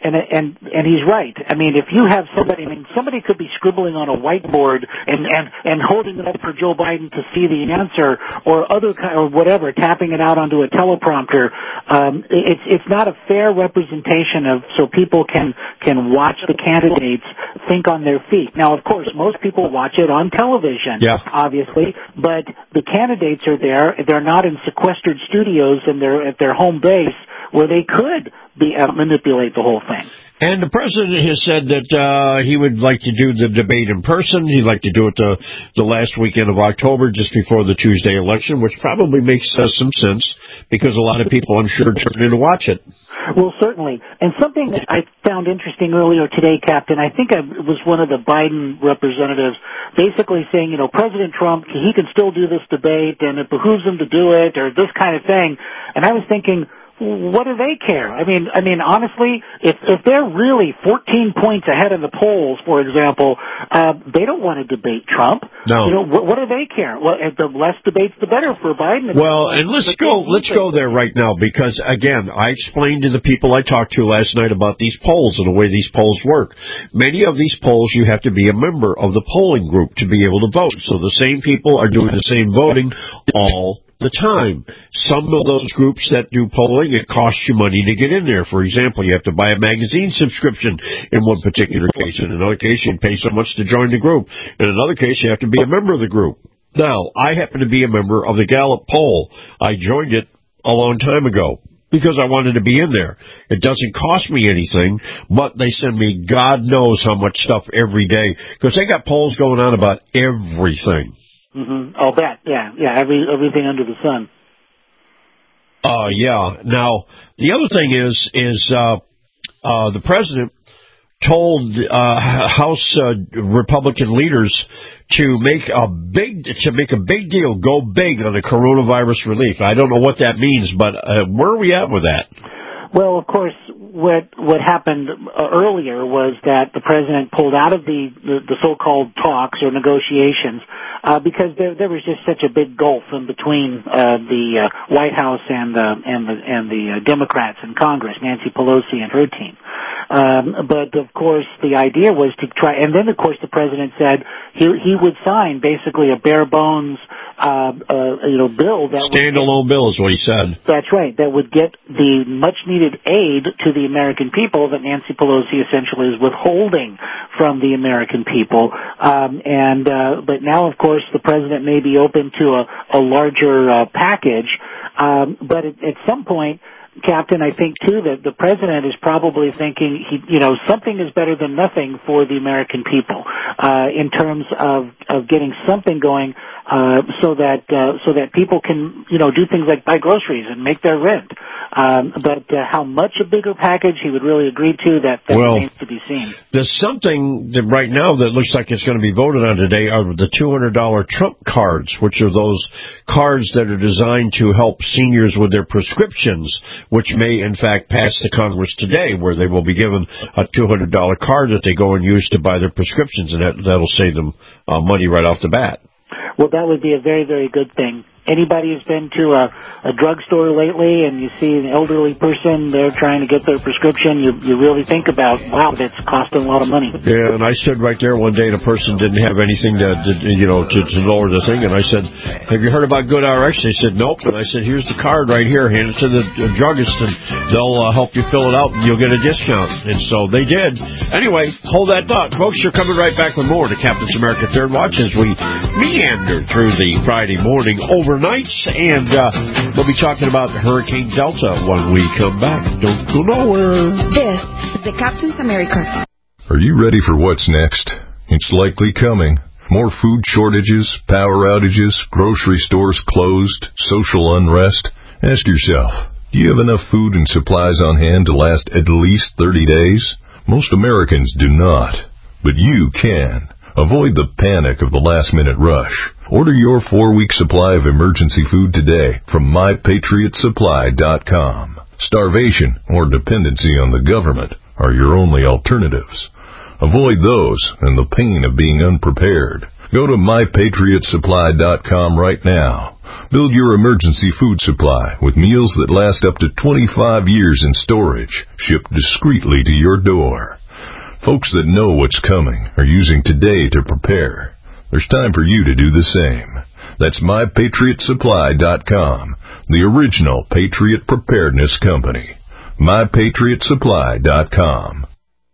and and and he's right. I mean, if you have somebody, I mean, somebody could be scribbling on a whiteboard and and and holding it up for Joe Biden to see the answer, or other kind or whatever, tapping it out onto a teleprompter. Um, it's it's not a fair representation of so people can can watch the candidates think on their feet. Now, of course, most people watch it on television,
yeah.
obviously, but the candidates are there. They're not in sequestered studios and they're at their home base where they could be uh, manipulate the whole thing.
And the president has said that uh, he would like to do the debate in person. He'd like to do it the, the last weekend of October, just before the Tuesday election, which probably makes uh, some sense because a lot of people, I'm sure, turn in to watch it.
Well, certainly. And something that I found interesting earlier today, Captain, I think it was one of the Biden representatives basically saying, you know, President Trump, he can still do this debate and it behooves him to do it or this kind of thing. And I was thinking, what do they care? I mean, I mean, honestly, if if they're really fourteen points ahead in the polls, for example, uh, they don't want to debate Trump.
No.
You know, what, what do they care? Well, the less debates, the better for Biden.
Well, and let's go, let's go there right now because, again, I explained to the people I talked to last night about these polls and the way these polls work. Many of these polls, you have to be a member of the polling group to be able to vote. So the same people are doing the same voting all the time. Some of those groups that do polling, it costs you money to get in there. For example, you have to buy a magazine subscription in one particular case. In another case, you pay so much to join the group. In another case, you have to be a member of the group. Now, I happen to be a member of the Gallup poll. I joined it a long time ago because I wanted to be in there. It doesn't cost me anything, but they send me God knows how much stuff every day because they got polls going on about everything.
Mm-hmm. I'll bet. Yeah, yeah. Every everything under the sun.
Uh, yeah. Now, the other thing is, is uh, uh, the president told uh, House uh, Republican leaders to make a big to make a big deal, go big on the coronavirus relief. I don't know what that means, but uh, where are we at with that?
Well, of course, what what happened uh, earlier was that the president pulled out of the, the, the so-called talks or negotiations uh, because there there was just such a big gulf in between uh, the uh, White House and the and the and the uh, Democrats in Congress, Nancy Pelosi and her team. Um, but of course, the idea was to try, and then of course the president said he he would sign basically a bare bones uh, uh, you know bill that
standalone bill is what he said.
That's right. That would get the much needed aid to the American people that Nancy Pelosi essentially is withholding from the American people. Um, and uh, but now, of course, the president may be open to a, a larger uh, package. Um, but at, at some point, Captain, I think, too, that the president is probably thinking, he, you know, something is better than nothing for the American people uh, in terms of, of getting something going uh, so that uh, so that people can, you know, do things like buy groceries and make their rent. Um, but uh, how much a bigger package he would really agree to, that, that
well,
remains to be seen.
There's something that right now that looks like it's going to be voted on today are the two hundred dollars Trump cards, which are those cards that are designed to help seniors with their prescriptions, which may, in fact, pass the Congress today, where they will be given a two hundred dollars card that they go and use to buy their prescriptions, and that, that'll save them uh, money right off the bat.
Well, that would be a very, very good thing. Anybody who's been to a, a drugstore lately and you see an elderly person there trying to get their prescription, you you really think about, wow, that's costing a lot of money.
Yeah, and I stood right there one day and a person didn't have anything to, to you know, to, to lower the thing, and I said, have you heard about GoodRx? They said, nope. And I said, here's the card right here. Hand it to the uh, druggist, and they'll uh, help you fill it out, and you'll get a discount. And so they did. Anyway, hold that thought. Folks, you're coming right back with more to Captain's America Third Watch as we meander through the Friday morning over nights, and uh, we'll be talking about Hurricane Delta when we come back. Don't go nowhere.
This is the Captain's America.
Are you ready for what's next? It's likely coming. More food shortages, power outages, grocery stores closed, social unrest. Ask yourself, do you have enough food and supplies on hand to last at least thirty days? Most Americans do not, but you can. Avoid the panic of the last-minute rush. Order your four-week supply of emergency food today from my patriot supply dot com. Starvation or dependency on the government are your only alternatives. Avoid those and the pain of being unprepared. Go to my patriot supply dot com right now. Build your emergency food supply with meals that last up to twenty-five years in storage, shipped discreetly to your door. Folks that know what's coming are using today to prepare. There's time for you to do the same. That's my patriot supply dot com, the original Patriot Preparedness Company. my patriot supply dot com.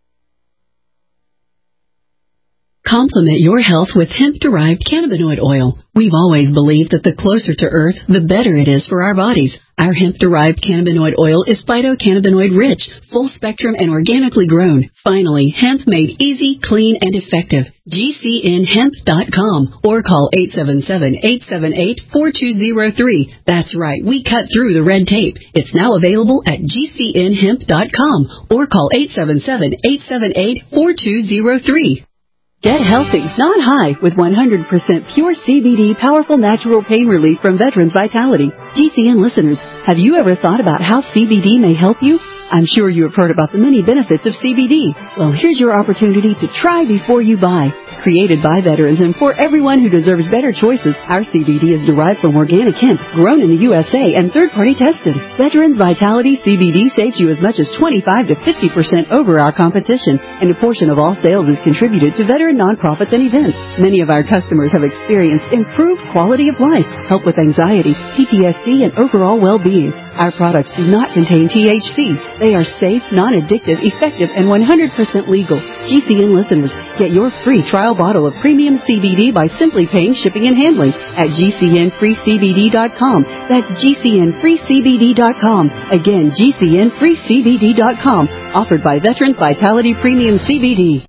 Complement your health with hemp-derived cannabinoid oil. We've always believed that the closer to Earth, the better it is for our bodies. Our hemp-derived cannabinoid oil is phytocannabinoid-rich, full-spectrum, and organically grown. Finally, hemp made easy, clean, and effective. G C N hemp dot com or call eight seven seven, eight seven eight, four two zero three. That's right, we cut through the red tape. It's now available at G C N hemp dot com or call eight seven seven, eight seven eight, four two zero three. Get healthy, not high, with one hundred percent pure C B D powerful natural pain relief from Veterans Vitality. G C N listeners, have you ever thought about how C B D may help you? I'm sure you have heard about the many benefits of C B D. Well, here's your opportunity to try before you buy. Created by veterans and for everyone who deserves better choices, our C B D is derived from organic hemp, grown in the U S A and third-party tested. Veterans Vitality C B D saves you as much as twenty-five to fifty percent over our competition, and a portion of all sales is contributed to veteran nonprofits and events. Many of our customers have experienced improved quality of life, help with anxiety, P T S D, and overall well-being. Our products do not contain T H C. They are safe, non-addictive, effective, and one hundred percent legal. G C N listeners, get your free trial bottle of premium C B D by simply paying shipping and handling at G C N free C B D dot com. That's G C N free C B D dot com. Again, G C N free C B D dot com. Offered by Veterans Vitality Premium C B D.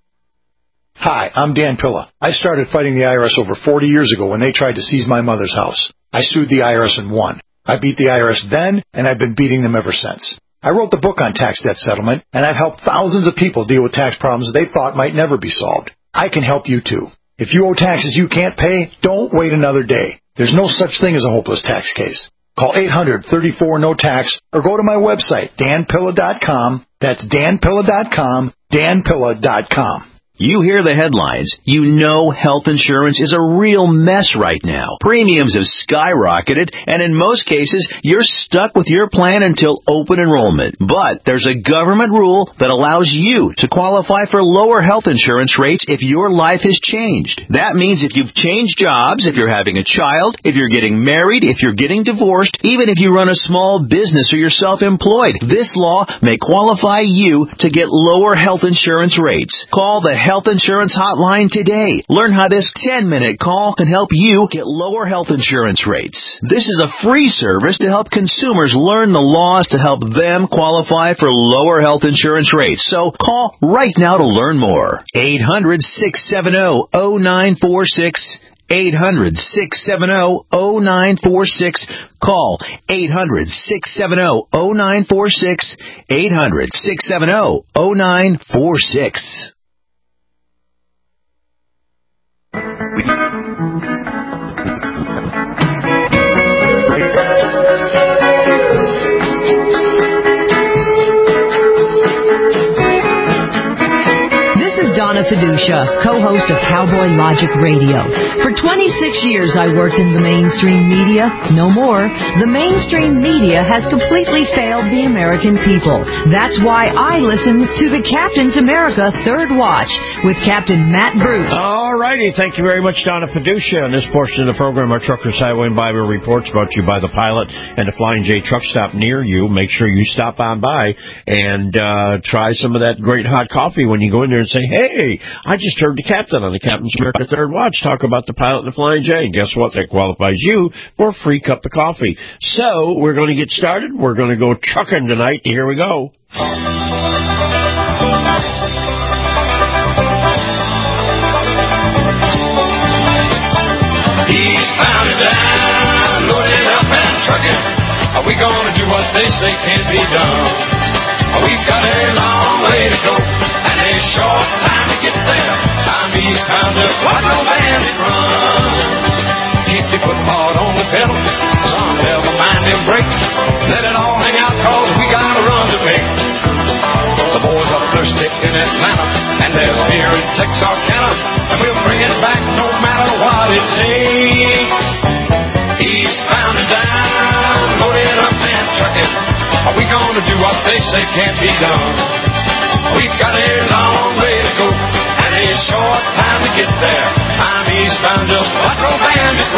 Hi, I'm Dan Pilla. I started fighting the I R S over forty years ago when they tried to seize my mother's house. I sued the I R S and won. I beat the I R S then, and I've been beating them ever since. I wrote the book on tax debt settlement, and I've helped thousands of people deal with tax problems they thought might never be solved. I can help you too. If you owe taxes you can't pay, don't wait another day. There's no such thing as a hopeless tax case. Call eight hundred, thirty-four, no tax or go to my website, dan pilla dot com. That's dan pilla dot com, dan pilla dot com.
You hear the headlines. You know health insurance is a real mess right now. Premiums have skyrocketed, and in most cases, you're stuck with your plan until open enrollment. But there's a government rule that allows you to qualify for lower health insurance rates if your life has changed. That means if you've changed jobs, if you're having a child, if you're getting married, if you're getting divorced, even if you run a small business or you're self-employed, this law may qualify you to get lower health insurance rates. Call the Health Insurance Hotline today. Learn how this ten-minute call can help you get lower health insurance rates. This is a free service to help consumers learn the laws to help them qualify for lower health insurance rates. So call right now to learn more. eight hundred, six seven zero, zero nine four six. eight hundred, six seven zero, zero nine four six. Call eight hundred, six seven zero, zero nine four six. eight hundred, six seven zero, zero nine four six.
Donna Fiducia, co-host of Cowboy Logic Radio. For twenty-six years I worked in the mainstream media. No more. The mainstream media has completely failed the American people. That's why I listen to the Captain's America Third Watch with Captain Matt Bruce.
All righty. Thank you very much, Donna Fiducia. In this portion of the program, our Truckers Highway and Byway Reports brought to you by the Pilot and the Flying J Truck Stop near you. Make sure you stop on by and uh, try some of that great hot coffee when you go in there and say, hey, Hey, I just heard the captain on the Captain's America Third Watch talk about the Pilot and the Flying J. Guess what? That qualifies you for a free cup of coffee. So we're going to get started. We're going to go trucking tonight. Here we go.
Eastbound and down, loaded up and trucking. Are we going to do what they say can't be done? We've got a long way to go, and a short time to get there. I'm eastbound to what no bandit run. Keep your foot hard on the pedal, son, never mind them brakes. Let it all hang out, cause we got a run to make. The boys are thirsty in Atlanta, and there's beer in Texarkana, and we'll bring it back no matter what it takes. Eastbound and say can't be done. We've got a long way to go and a short time to get there. I'm eastbound, just Quattro Bandit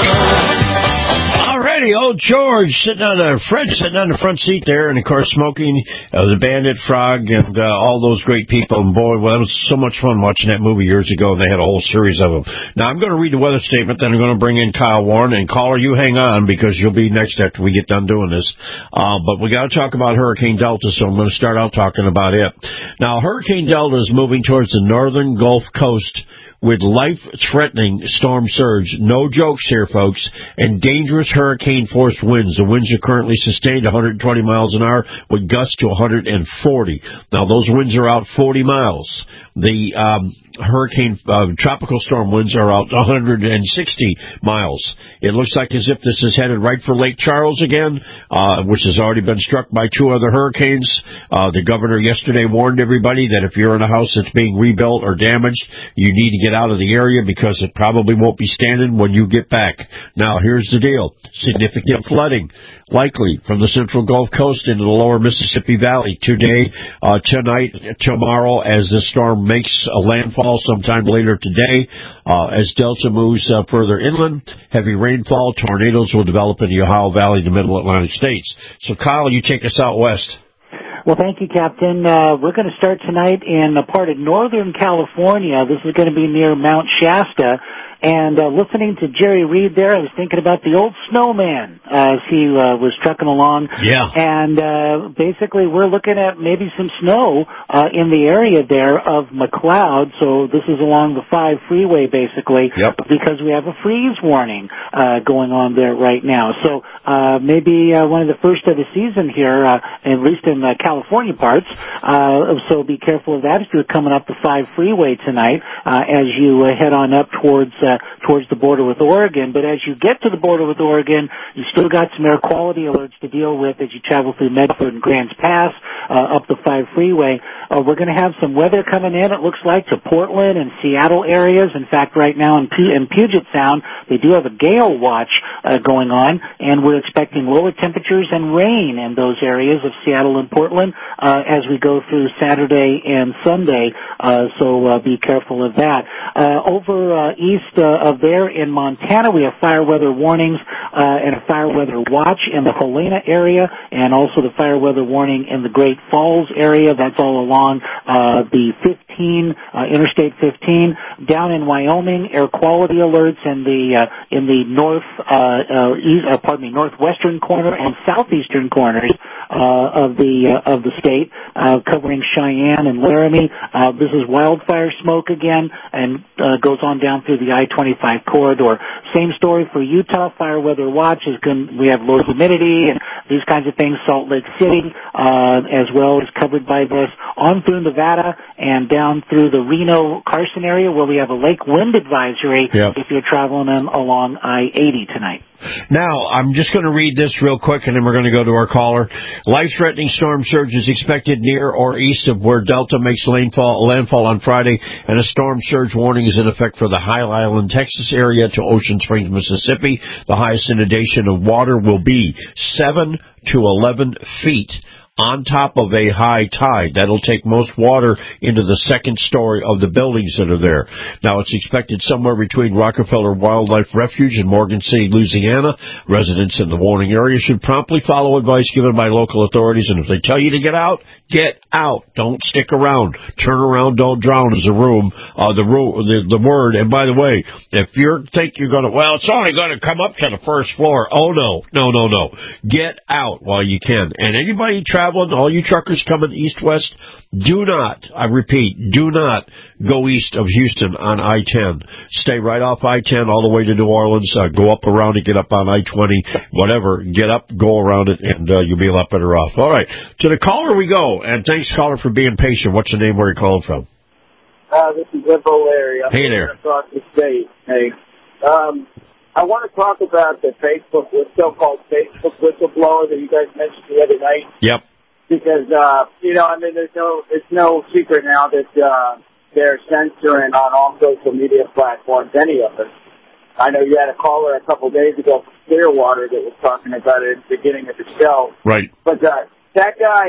run.
Alrighty, old George sitting on the Fred sitting on the front seat there, and of course smoking uh, the Bandit Frog and uh, all those great people. And boy, well, it was so much fun watching that movie years ago, and they had a whole series of them. Now I'm going to read the weather statement, then I'm going to bring in Kyle Warren. And caller, you hang on because you'll be next after we get done doing this. Uh, but we got to talk about Hurricane Delta, so I'm going to start out talking about it. Now, Hurricane Delta is moving towards the northern Gulf Coast with life-threatening storm surge. No jokes here, folks. And dangerous hurricane-force winds. The winds are currently sustained one hundred twenty miles an hour with gusts to one hundred forty. Now, those winds are out forty miles. The um, hurricane uh, tropical storm winds are out one hundred sixty miles. It looks like as if this is headed right for Lake Charles again, uh, which has already been struck by two other hurricanes. Uh, the governor yesterday warned everybody that if you're in a house that's being rebuilt or damaged, you need to get out of the area because it probably won't be standing when you get back. Now, here's the deal. Significant flooding likely from the central Gulf Coast into the lower Mississippi Valley today, uh, tonight, tomorrow, as the storm makes a landfall sometime later today. Uh, as Delta moves uh, further inland, heavy rainfall, tornadoes will develop in the Ohio Valley, the middle Atlantic states. So, Kyle, you take us out west.
Well, thank you, Captain. Uh, we're going to start tonight in a part of northern California. This is going to be near Mount Shasta. And uh, listening to Jerry Reed there, I was thinking about the old snowman uh, as he uh, was trucking along.
Yeah.
And uh, basically, we're looking at maybe some snow uh, in the area there of McLeod. So this is along the five freeway, basically,
yep.
because we have a freeze warning uh, going on there right now. So uh, maybe uh, one of the first of the season here, uh, at least in the California parts. Uh, so be careful of that if you're coming up the five freeway tonight uh, as you uh, head on up towards uh, towards the border with Oregon. But as you get to the border with Oregon, you still got some air quality alerts to deal with as you travel through Medford and Grants Pass uh, up the five freeway. Uh, we're going to have some weather coming in, it looks like, to Portland and Seattle areas. In fact, right now in, P- in Puget Sound, they do have a gale watch uh, going on, and we're expecting lower temperatures and rain in those areas of Seattle and Portland uh, as we go through Saturday and Sunday. Uh, so uh, be careful of that. Uh, over uh, east uh, of there in Montana, we have fire weather warnings uh, and a fire weather watch in the Helena area, and also the fire weather warning in the Great Falls area. That's all along uh, the fifteen, uh, Interstate fifteen. Down in Wyoming, air quality alerts in the uh, in the north, uh, uh, east, uh, pardon me, northwestern corner and southeastern corners uh, of the uh, of the state, uh, covering Cheyenne and Laramie. Uh, this is wildfire smoke again, and uh, goes on down through the I twenty-five corridor. Same story for Utah. Fire weather watch is going. We have low humidity and these kinds of things. Salt Lake City, uh, as well, is covered by this. On through Nevada and down through the Reno Carson area, where we have a lake wind advisory.
Yep.
If you're traveling in along I eighty tonight.
Now, I'm just going to read this real quick, and then we're going to go to our caller. Life-threatening storm surge is expected near or east of where Delta makes landfall, landfall on Friday, and a storm surge warning is in effect for the High Island, Texas area to Ocean Springs, Mississippi. The highest inundation of water will be seven to eleven feet. On top of a high tide. That'll take most water into the second story of the buildings that are there. Now, it's expected somewhere between Rockefeller Wildlife Refuge and Morgan City, Louisiana. Residents in the warning area should promptly follow advice given by local authorities, and if they tell you to get out, get out. Don't stick around. Turn around, don't drown is the room, uh, the, ro- the, the word. And by the way, if you think you're going to, well, it's only going to come up to the first floor. Oh, no, no, no, no. Get out while you can. And anybody traveling, all you truckers coming east-west, do not, I repeat, do not go east of Houston on I ten. Stay right off I ten all the way to New Orleans. Uh, go up around and get up on I twenty, whatever. Get up, go around it, and uh, you'll be a lot better off. All right, to the caller we go. And thanks, caller, for being patient. What's your name? Where are you calling from?
Uh, this is Limbo Larry. I'm
hey there.
Across the state. Hey. Um, I want to talk about the Facebook, the so-called Facebook whistleblower that you guys mentioned the other night.
Yep.
Because, uh, you know, I mean, there's no, it's no secret now that, uh, they're censoring on all social media platforms, any of us. I know you had a caller a couple days ago from Clearwater that was talking about it at the beginning of the show.
Right.
But, uh, that guy,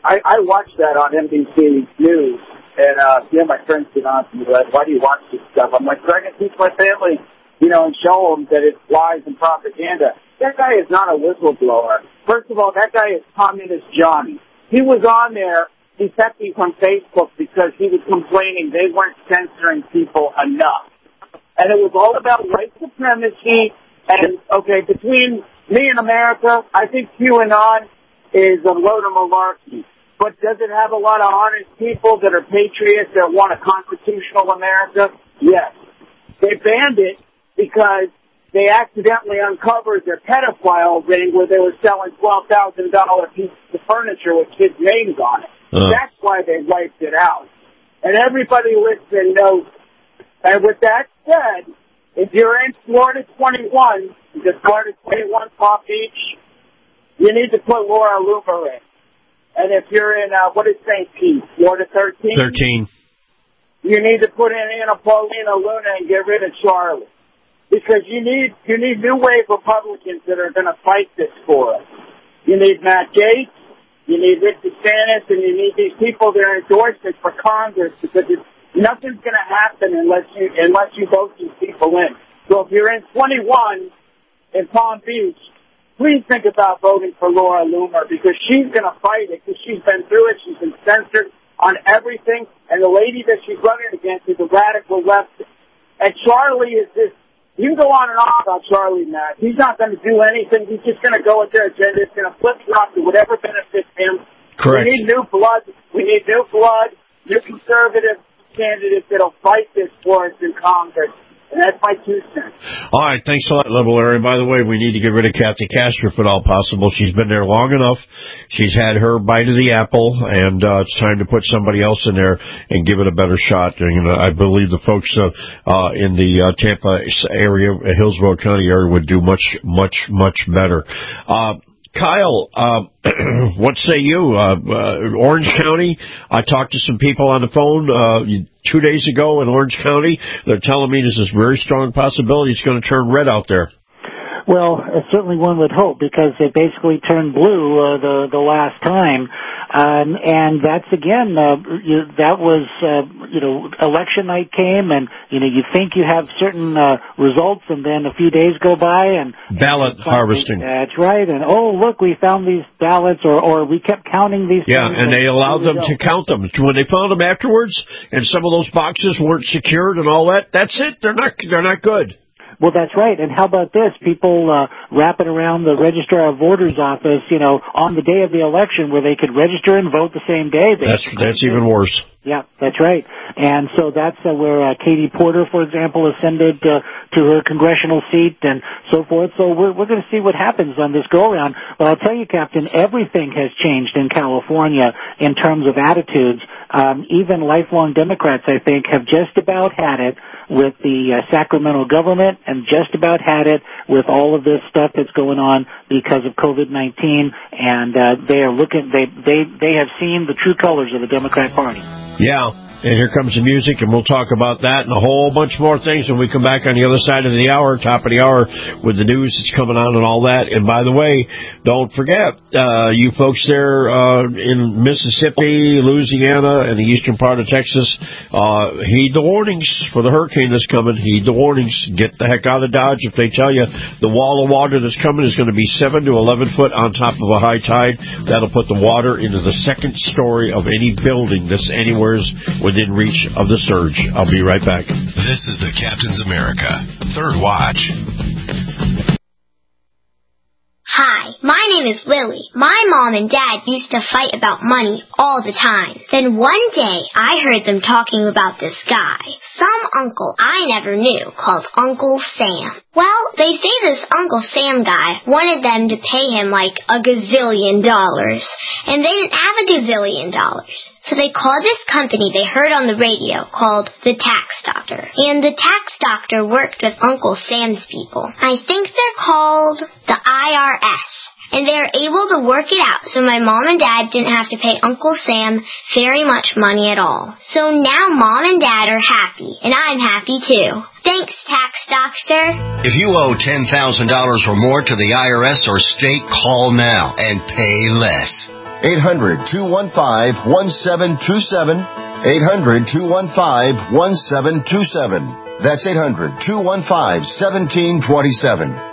I, I watched that on N B C News, and uh, yeah, my friends get on to me, like, why do you watch this stuff? I'm like, so I can teach my family, you know, and show them that it's lies and propaganda. That guy is not a whistleblower. First of all, that guy is Communist Johnny. He was on there defecting from Facebook because he was complaining they weren't censoring people enough. And it was all about white supremacy. And, okay, between me and America, I think QAnon is a load of malarkey. But does it have a lot of honest people that are patriots that want a constitutional America? Yes. They banned it because they accidentally uncovered their pedophile ring where they were selling twelve thousand dollars pieces of furniture with kids' names on it. Uh. That's why they wiped it out. And everybody listening knows. And with that said, if you're in Florida twenty-one, the Florida twenty-one Palm Beach, you need to put Laura Loomer in. And if you're in, uh, what is Saint Pete, Florida thirteen?
thirteen. You need to put in Anna Paulina Luna and get rid of Charlie. Because you need you need new wave Republicans that are going to fight this for us. You need Matt Gaetz, you need Rick DeSantis, and you need these people that are endorsing for Congress because it's, nothing's going to happen unless you unless you vote these people in. So if you're in twenty-one in Palm Beach, please think about voting for Laura Loomer because she's going to fight it because she's been through it. She's been censored on everything, and the lady that she's running against is a radical leftist. And Charlie is this. You can go on and on about Charlie, Matt. He's not going to do anything. He's just going to go with their agenda. It's going to flip-flop to whatever benefits him. Correct.
We need new blood. We need new blood, new conservative candidates that'll fight this for us in Congress. And that's my two cents.
All right, thanks a lot, Liberal Larry. By the way, we need to get rid of Kathy Castro if at all possible. She's been there long enough. She's had her bite of the apple, and uh, it's time to put somebody else in there and give it a better shot. And, you know, I believe the folks uh, uh, in the uh, Tampa area, Hillsborough County area, would do much, much, much better. Uh, Kyle, uh, what say you? Uh, uh, Orange County, I talked to some people on the phone uh, two days ago in Orange County. They're telling me there's this very strong possibility it's going to turn red out there.
Well, uh, certainly one would hope because it basically turned blue uh, the the last time, um, and that's again uh, you, that was uh, you know election night came and you know you think you have certain uh, results and then a few days go by and
ballot and harvesting.
That's right, and oh look, we found these ballots, or or we kept counting these.
Yeah,
things
and they allowed them to count them when they found them afterwards, and some of those boxes weren't secured and all that. That's it. They're not. They're not good.
Well, that's right. And how about this? People uh, wrapping around the Registrar of Voters office, you know, on the day of the election where they could register and vote the same day.
That's that's even worse.
Yeah, that's right. And so that's uh, where uh, Katie Porter, for example, ascended uh, to her congressional seat and so forth. So we're we're going to see what happens on this go-around. But I'll tell you, Captain, everything has changed in California in terms of attitudes. Um, even lifelong Democrats, I think, have just about had it with the uh, Sacramento government and just about had it with all of this stuff that's going on because of COVID nineteen. And uh, they are looking, they, they, they have seen the true colors of the Democrat Party.
Yeah, and here comes the music, and we'll talk about that and a whole bunch more things when we come back on the other side of the hour, top of the hour, with the news that's coming on and all that. And by the way, don't forget, uh, you folks there uh, in Mississippi, Louisiana, and the eastern part of Texas, uh, heed the warnings for the hurricane that's coming. Heed the warnings. Get the heck out of Dodge if they tell you the wall of water that's coming is going to be seven to eleven foot on top of a high tide. That'll put the water into the second story of any building that's anywhere within reach of the surge. I'll be right back.
This is the Captain's America Third Watch.
Hi, my name is Lily. My mom and dad used to fight about money all the time. Then one day, I heard them talking about this guy, some uncle I never knew, called Uncle Sam. Well, they say this Uncle Sam guy wanted them to pay him like a gazillion dollars, and they didn't have a gazillion dollars. So they called this company they heard on the radio called the Tax Doctor. And the Tax Doctor worked with Uncle Sam's people. I think they're called the I R S. And they were able to work it out so my mom and dad didn't have to pay Uncle Sam very much money at all. So now mom and dad are happy, and I'm happy too. Thanks, Tax Doctor.
If you owe ten thousand dollars or more to the I R S or state, call now and pay less.
eight hundred, two one five, one seven two seven. eight hundred, two one five, one seven two seven. That's eight hundred, two one five, one seven two seven.